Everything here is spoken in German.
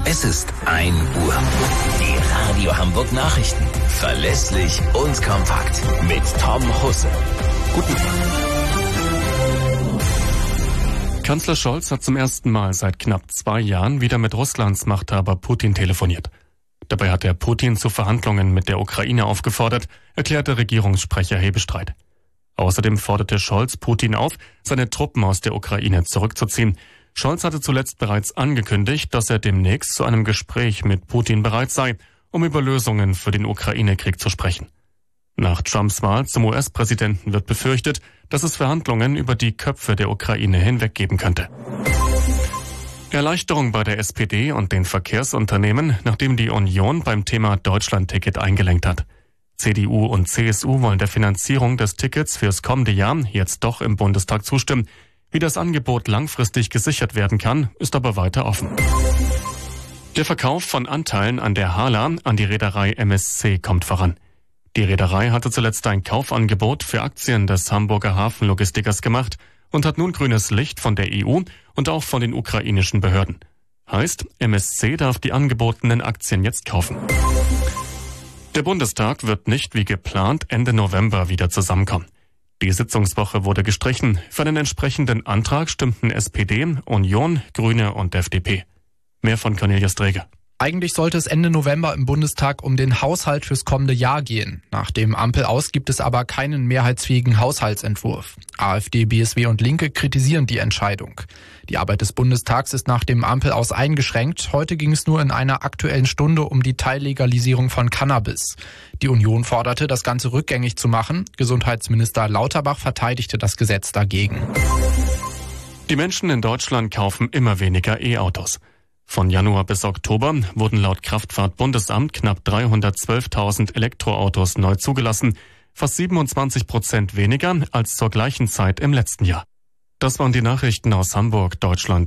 Es ist 1 Uhr. Die Radio Hamburg Nachrichten. Verlässlich und kompakt. Mit Tom Husse. Guten Tag. Kanzler Scholz hat zum ersten Mal seit knapp 2 Jahren wieder mit Russlands Machthaber Putin telefoniert. Dabei hat er Putin zu Verhandlungen mit der Ukraine aufgefordert, erklärte Regierungssprecher Hebestreit. Außerdem forderte Scholz Putin auf, seine Truppen aus der Ukraine zurückzuziehen. Scholz hatte zuletzt bereits angekündigt, dass er demnächst zu einem Gespräch mit Putin bereit sei, um über Lösungen für den Ukraine-Krieg zu sprechen. Nach Trumps Wahl zum US-Präsidenten wird befürchtet, dass es Verhandlungen über die Köpfe der Ukraine hinweg geben könnte. Erleichterung bei der SPD und den Verkehrsunternehmen, nachdem die Union beim Thema Deutschland-Ticket eingelenkt hat. CDU und CSU wollen der Finanzierung des Tickets fürs kommende Jahr jetzt doch im Bundestag zustimmen. Wie das Angebot langfristig gesichert werden kann, ist aber weiter offen. Der Verkauf von Anteilen an der HHLA an die Reederei MSC kommt voran. Die Reederei hatte zuletzt ein Kaufangebot für Aktien des Hamburger Hafenlogistikers gemacht und hat nun grünes Licht von der EU und auch von den ukrainischen Behörden. Heißt, MSC darf die angebotenen Aktien jetzt kaufen. Der Bundestag wird nicht wie geplant Ende November wieder zusammenkommen. Die Sitzungswoche wurde gestrichen. Für einen entsprechenden Antrag stimmten SPD, Union, Grüne und FDP. Mehr von Cornelius Dreger. Eigentlich sollte es Ende November im Bundestag um den Haushalt fürs kommende Jahr gehen. Nach dem Ampel-Aus gibt es aber keinen mehrheitsfähigen Haushaltsentwurf. AfD, BSW und Linke kritisieren die Entscheidung. Die Arbeit des Bundestags ist nach dem Ampel-Aus eingeschränkt. Heute ging es nur in einer Aktuellen Stunde um die Teillegalisierung von Cannabis. Die Union forderte, das Ganze rückgängig zu machen. Gesundheitsminister Lauterbach verteidigte das Gesetz dagegen. Die Menschen in Deutschland kaufen immer weniger E-Autos. Von Januar bis Oktober wurden laut Kraftfahrt-Bundesamt knapp 312.000 Elektroautos neu zugelassen, fast 27% weniger als zur gleichen Zeit im letzten Jahr. Das waren die Nachrichten aus Hamburg, Deutschland.